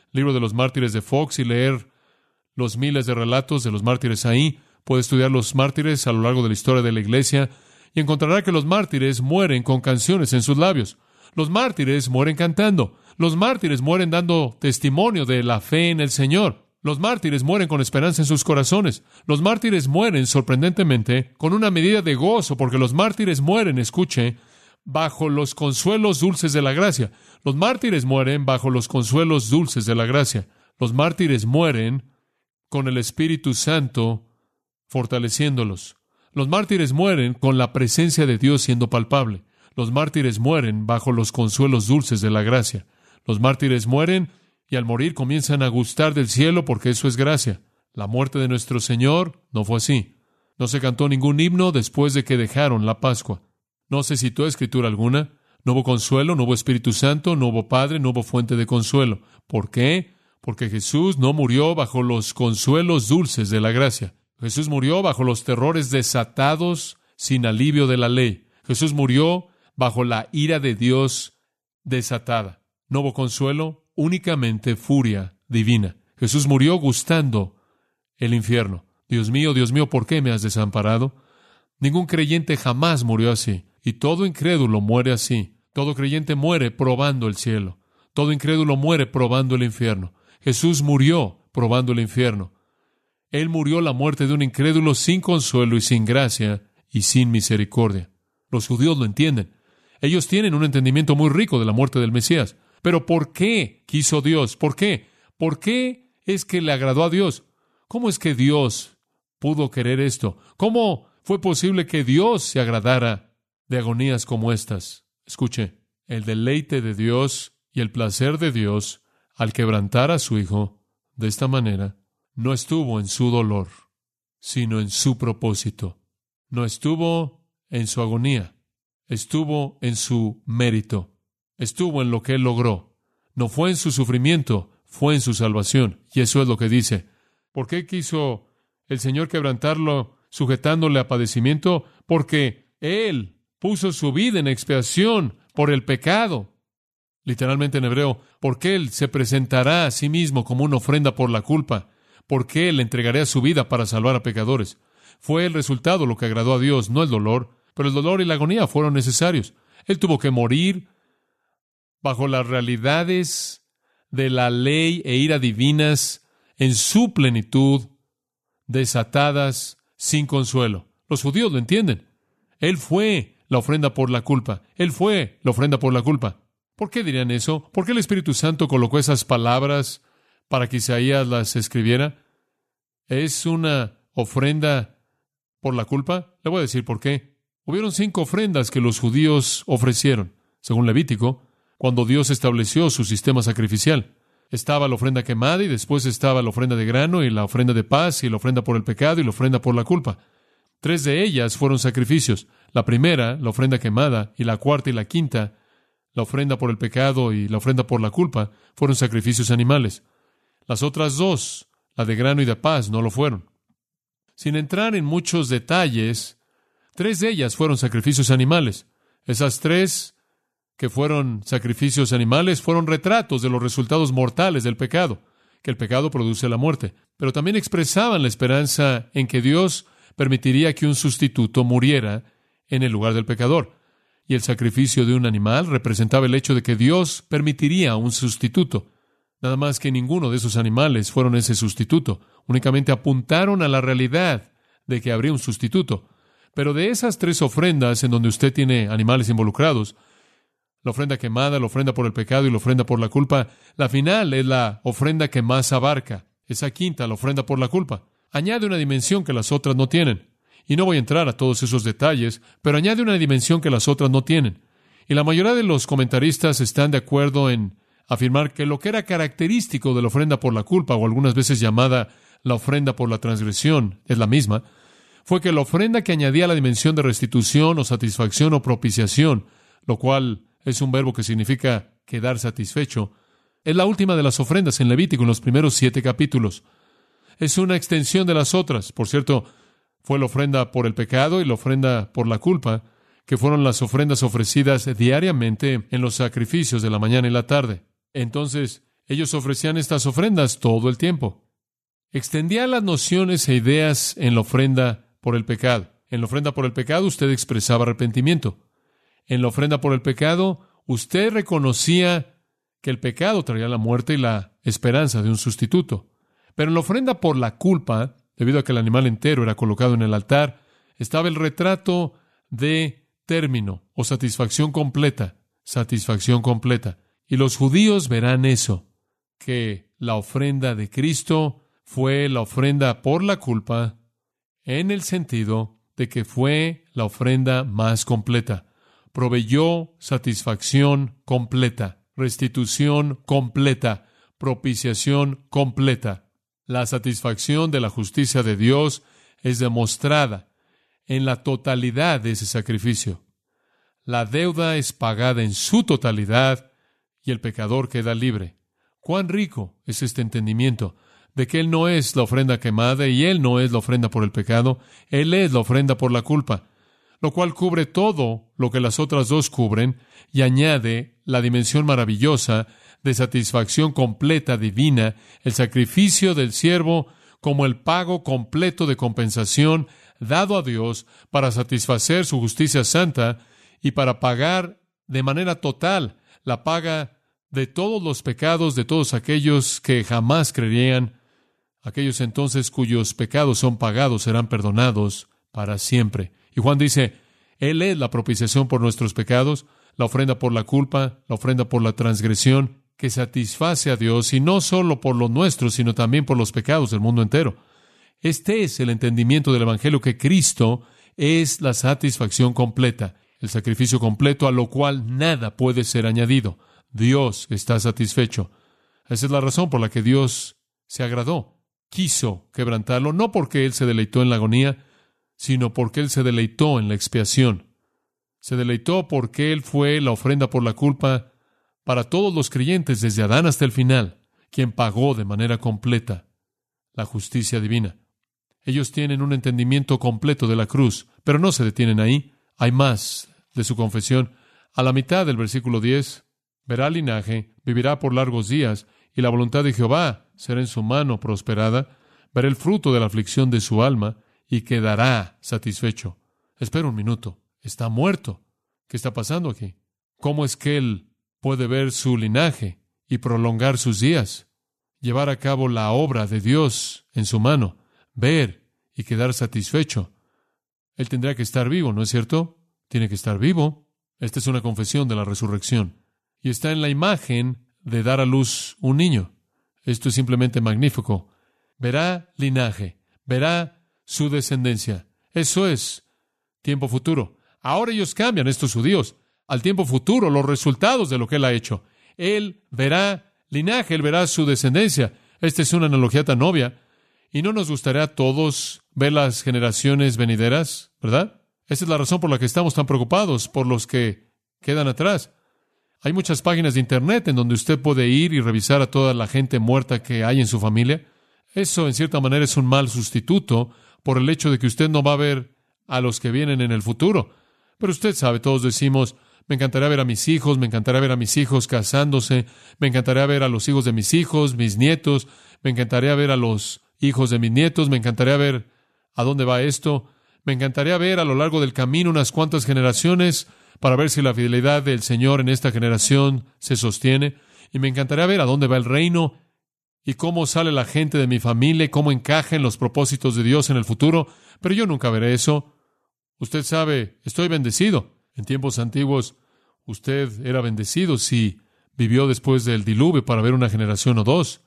libro de los mártires de Fox y leer los miles de relatos de los mártires ahí. Puede estudiar los mártires a lo largo de la historia de la iglesia y encontrará que los mártires mueren con canciones en sus labios. Los mártires mueren cantando. Los mártires mueren dando testimonio de la fe en el Señor. Los mártires mueren con esperanza en sus corazones. Los mártires mueren, sorprendentemente, con una medida de gozo, porque los mártires mueren, escuche, bajo los consuelos dulces de la gracia. Los mártires mueren bajo los consuelos dulces de la gracia. Los mártires mueren con el Espíritu Santo fortaleciéndolos. Los mártires mueren con la presencia de Dios siendo palpable. Los mártires mueren bajo los consuelos dulces de la gracia. Los mártires mueren y al morir comienzan a gustar del cielo porque eso es gracia. La muerte de nuestro Señor no fue así. No se cantó ningún himno después de que dejaron la Pascua. No se citó escritura alguna. No hubo consuelo, no hubo Espíritu Santo, no hubo Padre, no hubo fuente de consuelo. ¿Por qué? Porque Jesús no murió bajo los consuelos dulces de la gracia. Jesús murió bajo los terrores desatados sin alivio de la ley. Jesús murió bajo la ira de Dios desatada. No hubo consuelo, únicamente furia divina. Jesús murió gustando el infierno. Dios mío, Dios mío, ¿por qué me has desamparado? Ningún creyente jamás murió así. Y todo incrédulo muere así. Todo creyente muere probando el cielo. Todo incrédulo muere probando el infierno. Jesús murió probando el infierno. Él murió la muerte de un incrédulo sin consuelo y sin gracia y sin misericordia. Los judíos lo entienden. Ellos tienen un entendimiento muy rico de la muerte del Mesías. Pero ¿por qué quiso Dios? ¿Por qué? ¿Por qué es que le agradó a Dios? ¿Cómo es que Dios pudo querer esto? ¿Cómo fue posible que Dios se agradara de agonías como estas? Escuche, el deleite de Dios y el placer de Dios al quebrantar a su Hijo de esta manera no estuvo en su dolor, sino en su propósito. No estuvo en su agonía, estuvo en su mérito. Estuvo en lo que Él logró. No fue en su sufrimiento, fue en su salvación. Y eso es lo que dice. ¿Por qué quiso el Señor quebrantarlo sujetándole a padecimiento? Porque Él puso su vida en expiación por el pecado. Literalmente en hebreo, porque Él se presentará a sí mismo como una ofrenda por la culpa. Porque Él entregaría su vida para salvar a pecadores. Fue el resultado lo que agradó a Dios, no el dolor. Pero el dolor y la agonía fueron necesarios. Él tuvo que morir bajo las realidades de la ley e ira divinas en su plenitud, desatadas, sin consuelo. Los judíos lo entienden. Él fue la ofrenda por la culpa. Él fue la ofrenda por la culpa. ¿Por qué dirían eso? ¿Por qué el Espíritu Santo colocó esas palabras para que Isaías las escribiera? ¿Es una ofrenda por la culpa? Le voy a decir por qué. Hubieron cinco ofrendas que los judíos ofrecieron, según Levítico, cuando Dios estableció su sistema sacrificial. Estaba la ofrenda quemada y después estaba la ofrenda de grano y la ofrenda de paz y la ofrenda por el pecado y la ofrenda por la culpa. Tres de ellas fueron sacrificios. La primera, la ofrenda quemada, y la cuarta y la quinta, la ofrenda por el pecado y la ofrenda por la culpa, fueron sacrificios animales. Las otras dos, la de grano y de paz, no lo fueron. Sin entrar en muchos detalles, tres de ellas fueron sacrificios animales. Esas tres que fueron sacrificios animales, fueron retratos de los resultados mortales del pecado, que el pecado produce la muerte, pero también expresaban la esperanza en que Dios permitiría que un sustituto muriera en el lugar del pecador. Y el sacrificio de un animal representaba el hecho de que Dios permitiría un sustituto. Nada más que ninguno de esos animales fueron ese sustituto, únicamente apuntaron a la realidad de que habría un sustituto. Pero de esas tres ofrendas en donde usted tiene animales involucrados, la ofrenda quemada, la ofrenda por el pecado y la ofrenda por la culpa, la final es la ofrenda que más abarca. Esa quinta, la ofrenda por la culpa, añade una dimensión que las otras no tienen. Y no voy a entrar a todos esos detalles, pero añade una dimensión que las otras no tienen. Y la mayoría de los comentaristas están de acuerdo en afirmar que lo que era característico de la ofrenda por la culpa, o algunas veces llamada la ofrenda por la transgresión, es la misma, fue que la ofrenda que añadía la dimensión de restitución o satisfacción o propiciación, lo cual es un verbo que significa quedar satisfecho, es la última de las ofrendas en Levítico en los primeros siete capítulos. Es una extensión de las otras. Por cierto, fue la ofrenda por el pecado y la ofrenda por la culpa, que fueron las ofrendas ofrecidas diariamente en los sacrificios de la mañana y la tarde. Entonces, Ellos ofrecían estas ofrendas todo el tiempo. Extendían las nociones e ideas en la ofrenda por el pecado. En la ofrenda por el pecado usted expresaba arrepentimiento. En la ofrenda por el pecado usted reconocía que el pecado traía la muerte y la esperanza de un sustituto. Pero en la ofrenda por la culpa, debido a que el animal entero era colocado en el altar, estaba el retrato de término o satisfacción completa, satisfacción completa. Y los judíos verán eso, que la ofrenda de Cristo fue la ofrenda por la culpa en el sentido de que fue la ofrenda más completa. Proveyó satisfacción completa, restitución completa, propiciación completa. La satisfacción de la justicia de Dios es demostrada en la totalidad de ese sacrificio. La deuda es pagada en su totalidad y el pecador queda libre. Cuán rico es este entendimiento de que Él no es la ofrenda quemada y Él no es la ofrenda por el pecado, Él es la ofrenda por la culpa, lo cual cubre todo lo que las otras dos cubren y añade la dimensión maravillosa de satisfacción completa divina, el sacrificio del siervo como el pago completo de compensación dado a Dios para satisfacer su justicia santa y para pagar de manera total la paga de todos los pecados de todos aquellos que jamás creerían. Aquellos entonces cuyos pecados son pagados serán perdonados para siempre. Y Juan dice, Él es la propiciación por nuestros pecados, la ofrenda por la culpa, la ofrenda por la transgresión, que satisface a Dios, y no solo por los nuestros, sino también por los pecados del mundo entero. Este es el entendimiento del Evangelio, que Cristo es la satisfacción completa, el sacrificio completo a lo cual nada puede ser añadido. Dios está satisfecho. Esa es la razón por la que Dios se agradó. Quiso quebrantarlo, no porque Él se deleitó en la agonía, sino porque Él se deleitó en la expiación. Se deleitó porque Él fue la ofrenda por la culpa para todos los creyentes desde Adán hasta el final, quien pagó de manera completa la justicia divina. Ellos tienen un entendimiento completo de la cruz, pero no se detienen ahí. Hay más de su confesión. A la mitad del versículo diez, verá linaje, vivirá por largos días, y la voluntad de Jehová será en su mano prosperada. Verá el fruto de la aflicción de su alma, y quedará satisfecho. Espera un minuto. Está muerto. ¿Qué está pasando aquí? ¿Cómo es que él puede ver su linaje y prolongar sus días? Llevar a cabo la obra de Dios en su mano, ver y quedar satisfecho. Él tendrá que estar vivo, ¿no es cierto? Tiene que estar vivo. Esta es una confesión de la resurrección. Y está en la imagen de dar a luz un niño. Esto es simplemente magnífico. Verá linaje, verá su descendencia. Eso es tiempo futuro. Ahora ellos cambian, estos judíos, al tiempo futuro, los resultados de lo que Él ha hecho. Él verá linaje, Él verá su descendencia. Esta es una analogía tan obvia. Y no nos gustaría a todos ver las generaciones venideras, ¿verdad? Esa es la razón por la que estamos tan preocupados por los que quedan atrás. Hay muchas páginas de Internet en donde usted puede ir y revisar a toda la gente muerta que hay en su familia. Eso, en cierta manera, es un mal sustituto por el hecho de que usted no va a ver a los que vienen en el futuro. Pero usted sabe, todos decimos, me encantaría ver a mis hijos, me encantaría ver a mis hijos casándose, me encantaría ver a los hijos de mis hijos, mis nietos, me encantaría ver a los hijos de mis nietos, me encantaría ver a dónde va esto, me encantaría ver a lo largo del camino unas cuantas generaciones para ver si la fidelidad del Señor en esta generación se sostiene, y me encantaría ver a dónde va el reino y cómo sale la gente de mi familia y cómo encaja en los propósitos de Dios en el futuro, pero yo nunca veré eso. Usted sabe, estoy bendecido. En tiempos antiguos, usted era bendecido si vivió después del diluvio para ver una generación o dos.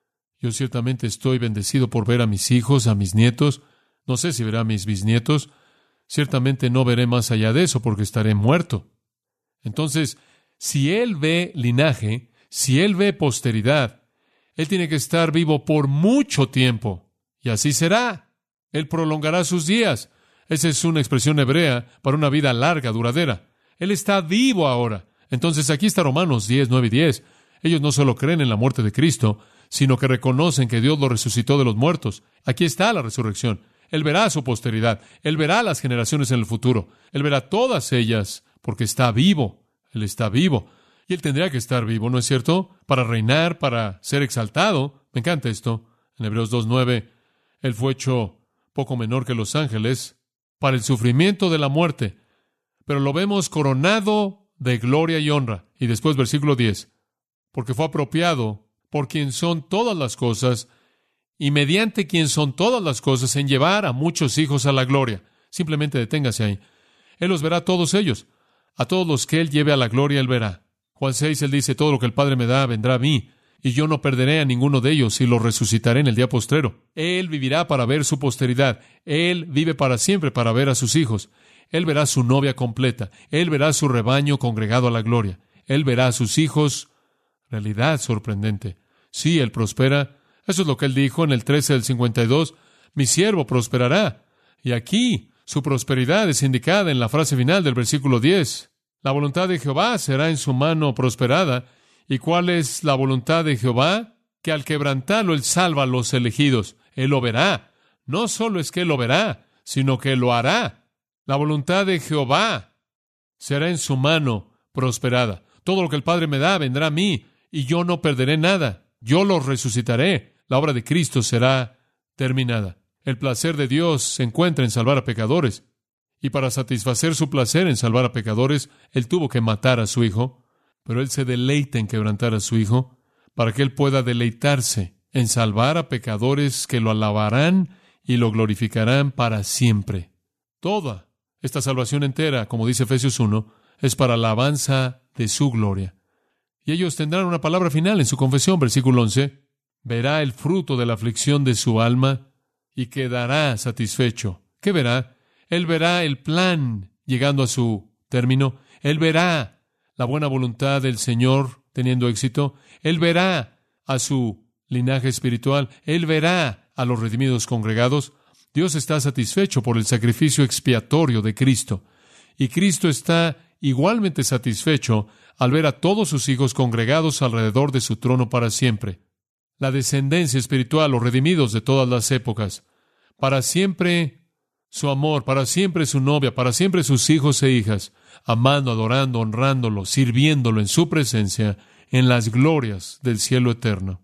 Yo ciertamente estoy bendecido por ver a mis hijos, a mis nietos. No sé si veré a mis bisnietos. Ciertamente no veré más allá de eso porque estaré muerto. Entonces, si Él ve linaje, si Él ve posteridad, Él tiene que estar vivo por mucho tiempo. Y así será. Él prolongará sus días. Esa es una expresión hebrea para una vida larga, duradera. Él está vivo ahora. Entonces aquí está Romanos diez, nueve y diez. Ellos no solo creen en la muerte de Cristo, sino que reconocen que Dios lo resucitó de los muertos. Aquí está la resurrección. Él verá a su posteridad. Él verá a las generaciones en el futuro. Él verá todas ellas porque está vivo. Él está vivo. Y Él tendría que estar vivo, ¿no es cierto? Para reinar, para ser exaltado. Me encanta esto. En Hebreos dos nueve, Él fue hecho poco menor que los ángeles para el sufrimiento de la muerte. Pero lo vemos coronado de gloria y honra. Y después, versículo diez, porque fue apropiado por quien son todas las cosas y mediante quien son todas las cosas en llevar a muchos hijos a la gloria. Simplemente deténgase ahí. Él los verá a todos ellos. A todos los que Él lleve a la gloria, Él verá. Juan seis, Él dice, todo lo que el Padre me da vendrá a mí, y yo no perderé a ninguno de ellos, y los resucitaré en el día postrero. Él vivirá para ver su posteridad. Él vive para siempre para ver a sus hijos. Él verá su novia completa. Él verá su rebaño congregado a la gloria. Él verá a sus hijos. Realidad sorprendente. Sí, Él prospera. Eso es lo que Él dijo en el trece del cincuenta y dos. Mi siervo prosperará. Y aquí su prosperidad es indicada en la frase final del versículo diez. La voluntad de Jehová será en su mano prosperada. ¿Y cuál es la voluntad de Jehová? Que al quebrantarlo Él salva a los elegidos. Él lo verá. No solo es que Él lo verá, sino que lo hará. La voluntad de Jehová será en su mano prosperada. Todo lo que el Padre me da vendrá a mí, y yo no perderé nada. Yo los resucitaré. La obra de Cristo será terminada. El placer de Dios se encuentra en salvar a pecadores. Y para satisfacer su placer en salvar a pecadores, Él tuvo que matar a su Hijo. Pero Él se deleita en quebrantar a su Hijo para que Él pueda deleitarse en salvar a pecadores que lo alabarán y lo glorificarán para siempre. Toda esta salvación entera, como dice Efesios uno, es para la alabanza de su gloria. Y ellos tendrán una palabra final en su confesión, versículo once. Verá el fruto de la aflicción de su alma y quedará satisfecho. ¿Qué verá? Él verá el plan llegando a su término. Él verá la buena voluntad del Señor teniendo éxito. Él verá a su linaje espiritual. Él verá a los redimidos congregados. Dios está satisfecho por el sacrificio expiatorio de Cristo. Y Cristo está igualmente satisfecho al ver a todos sus hijos congregados alrededor de su trono para siempre. La descendencia espiritual, los redimidos de todas las épocas. Para siempre su amor, para siempre su novia, para siempre sus hijos e hijas, amando, adorando, honrándolo, sirviéndolo en su presencia, en las glorias del cielo eterno.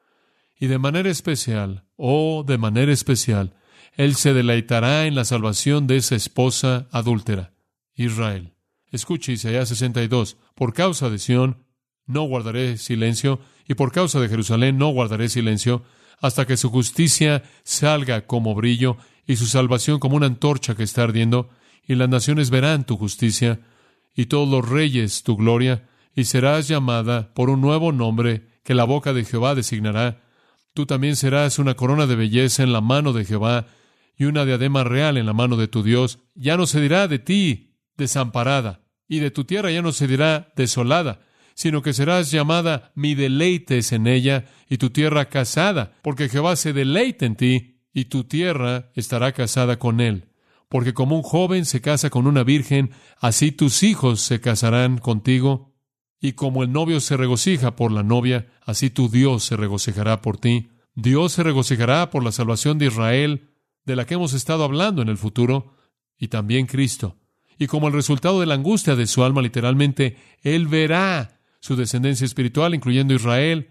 Y de manera especial, oh, de manera especial, Él se deleitará en la salvación de esa esposa adúltera, Israel. Escuche Isaías sesenta y dos. Por causa de Sión no guardaré silencio, y por causa de Jerusalén no guardaré silencio, hasta que su justicia salga como brillo, y su salvación como una antorcha que está ardiendo, y las naciones verán tu justicia, y todos los reyes tu gloria, y serás llamada por un nuevo nombre que la boca de Jehová designará. Tú también serás una corona de belleza en la mano de Jehová, y una diadema real en la mano de tu Dios. Ya no se dirá de ti desamparada, y de tu tierra ya no se dirá desolada, sino que serás llamada mi deleite es en ella, y tu tierra casada, porque Jehová se deleita en ti, y tu tierra estará casada con él. Porque como un joven se casa con una virgen, así tus hijos se casarán contigo, y como el novio se regocija por la novia, así tu Dios se regocijará por ti. Dios se regocijará por la salvación de Israel, de la que hemos estado hablando en el futuro, y también Cristo. Y como el resultado de la angustia de su alma, literalmente, Él verá su descendencia espiritual, incluyendo Israel,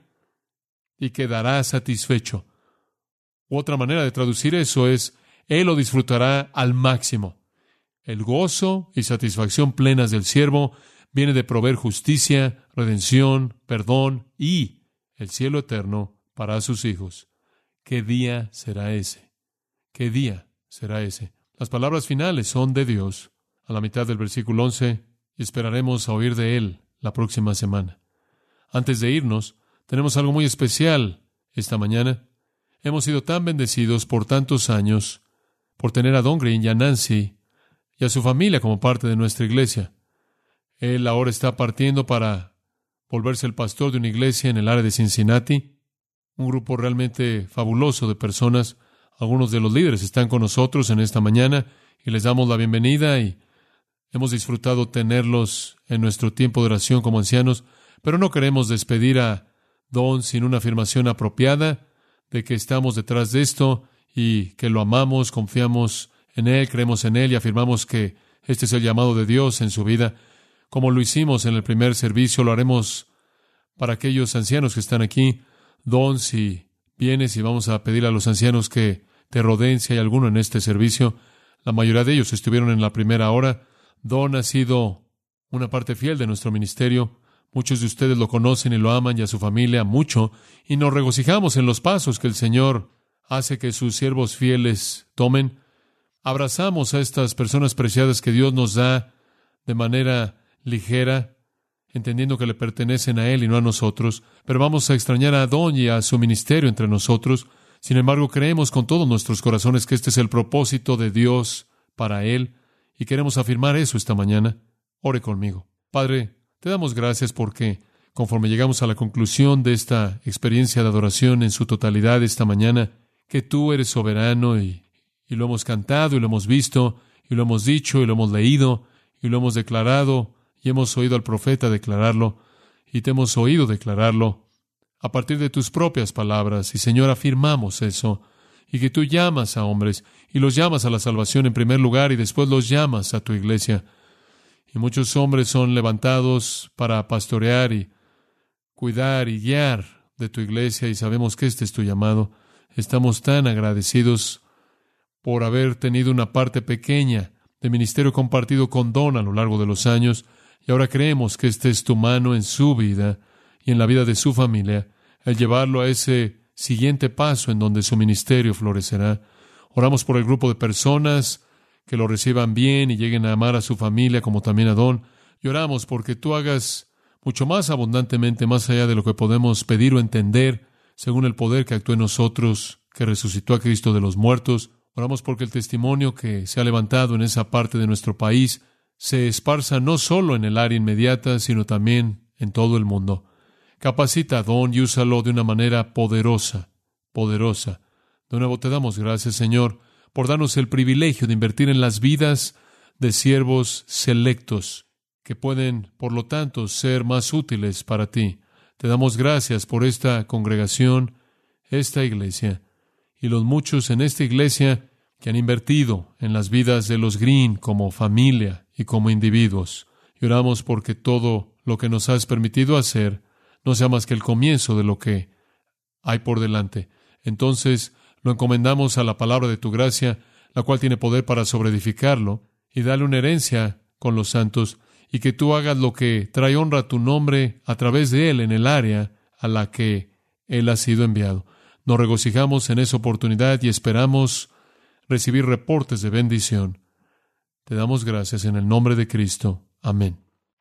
y quedará satisfecho. Otra manera de traducir eso es, Él lo disfrutará al máximo. El gozo y satisfacción plenas del siervo viene de proveer justicia, redención, perdón y el cielo eterno para sus hijos. ¿Qué día será ese? ¿Qué día será ese? Las palabras finales son de Dios. A la mitad del versículo once, y esperaremos a oír de Él la próxima semana. Antes de irnos, tenemos algo muy especial esta mañana. Hemos sido tan bendecidos por tantos años por tener a Don Green y a Nancy y a su familia como parte de nuestra iglesia. Él ahora está partiendo para volverse el pastor de una iglesia en el área de Cincinnati, un grupo realmente fabuloso de personas. Algunos de los líderes están con nosotros en esta mañana y les damos la bienvenida y hemos disfrutado tenerlos en nuestro tiempo de oración como ancianos, pero no queremos despedir a Don sin una afirmación apropiada de que estamos detrás de esto y que lo amamos, confiamos en Él, creemos en Él y afirmamos que este es el llamado de Dios en su vida. como lo hicimos en el primer servicio, lo haremos para aquellos ancianos que están aquí. Don, si vienes y vamos a pedir a los ancianos que te rodeen si hay alguno en este servicio. La mayoría de ellos estuvieron en la primera hora. Don ha sido una parte fiel de nuestro ministerio. Muchos de ustedes lo conocen y lo aman, y a su familia mucho, y nos regocijamos en los pasos que el Señor hace que sus siervos fieles tomen. Abrazamos a estas personas preciadas que Dios nos da de manera ligera, entendiendo que le pertenecen a Él y no a nosotros, pero vamos a extrañar a Don y a su ministerio entre nosotros. Sin embargo, creemos con todos nuestros corazones que este es el propósito de Dios para Él, y queremos afirmar eso esta mañana. Ore conmigo. Padre, te damos gracias porque, conforme llegamos a la conclusión de esta experiencia de adoración en su totalidad esta mañana, que tú eres soberano y, y lo hemos cantado y lo hemos visto y lo hemos dicho y lo hemos leído y lo hemos declarado y hemos oído al profeta declararlo y te hemos oído declararlo a partir de tus propias palabras. Y Señor, afirmamos eso, y que tú llamas a hombres y los llamas a la salvación en primer lugar y después los llamas a tu iglesia. Y muchos hombres son levantados para pastorear y cuidar y guiar de tu iglesia, y sabemos que este es tu llamado. Estamos tan agradecidos por haber tenido una parte pequeña de ministerio compartido con Don a lo largo de los años, y ahora creemos que esta es tu mano en su vida y en la vida de su familia, el llevarlo a ese siguiente paso en donde su ministerio florecerá. Oramos por el grupo de personas que lo reciban bien y lleguen a amar a su familia como también a Don. Y oramos porque tú hagas mucho más abundantemente, más allá de lo que podemos pedir o entender, según el poder que actúa en nosotros, que resucitó a Cristo de los muertos. Oramos porque el testimonio que se ha levantado en esa parte de nuestro país se esparza no solo en el área inmediata, sino también en todo el mundo. Capacita a Don y úsalo de una manera poderosa, poderosa. De nuevo te damos gracias, Señor, por darnos el privilegio de invertir en las vidas de siervos selectos, que pueden, por lo tanto, ser más útiles para ti. Te damos gracias por esta congregación, esta iglesia, y los muchos en esta iglesia que han invertido en las vidas de los Green como familia y como individuos. Y oramos porque todo lo que nos has permitido hacer no sea más que el comienzo de lo que hay por delante. Entonces, lo encomendamos a la palabra de tu gracia, la cual tiene poder para sobreedificarlo y darle una herencia con los santos, y que tú hagas lo que trae honra a tu nombre a través de él en el área a la que él ha sido enviado. Nos regocijamos en esa oportunidad y esperamos recibir reportes de bendición. Te damos gracias en el nombre de Cristo. Amén.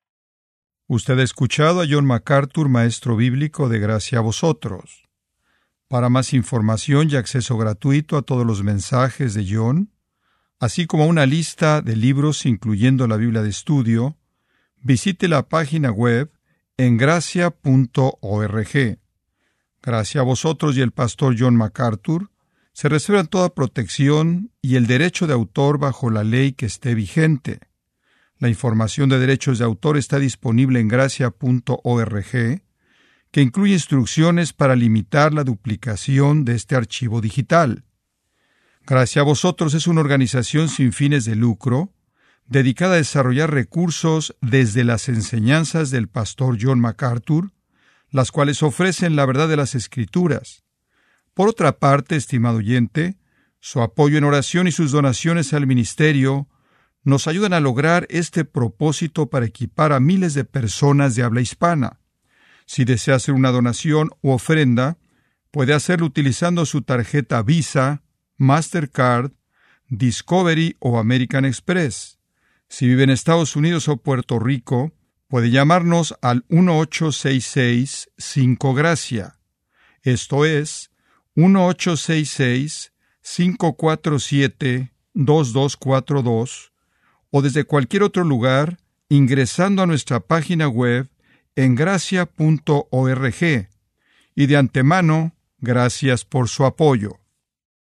Usted ha escuchado a John MacArthur, maestro bíblico de Gracia a Vosotros. Para más información y acceso gratuito a todos los mensajes de John, así como una lista de libros incluyendo la Biblia de estudio, visite la página web en gracia punto org. Gracia a vosotros y el pastor John MacArthur se reservan toda protección y el derecho de autor bajo la ley que esté vigente. La información de derechos de autor está disponible en gracia punto org, que incluye instrucciones para limitar la duplicación de este archivo digital. Gracia a Vosotros es una organización sin fines de lucro, dedicada a desarrollar recursos desde las enseñanzas del pastor John MacArthur, las cuales ofrecen la verdad de las Escrituras. Por otra parte, estimado oyente, su apoyo en oración y sus donaciones al ministerio nos ayudan a lograr este propósito para equipar a miles de personas de habla hispana. Si desea hacer una donación u ofrenda, puede hacerlo utilizando su tarjeta Visa, Mastercard, Discovery o American Express. Si vive en Estados Unidos o Puerto Rico, puede llamarnos al uno ocho seis seis cinco Gracia. Esto es uno ocho seis seis cinco cuatro siete dos dos cuatro dos, o desde cualquier otro lugar ingresando a nuestra página web en gracia punto org. Y de antemano, gracias por su apoyo.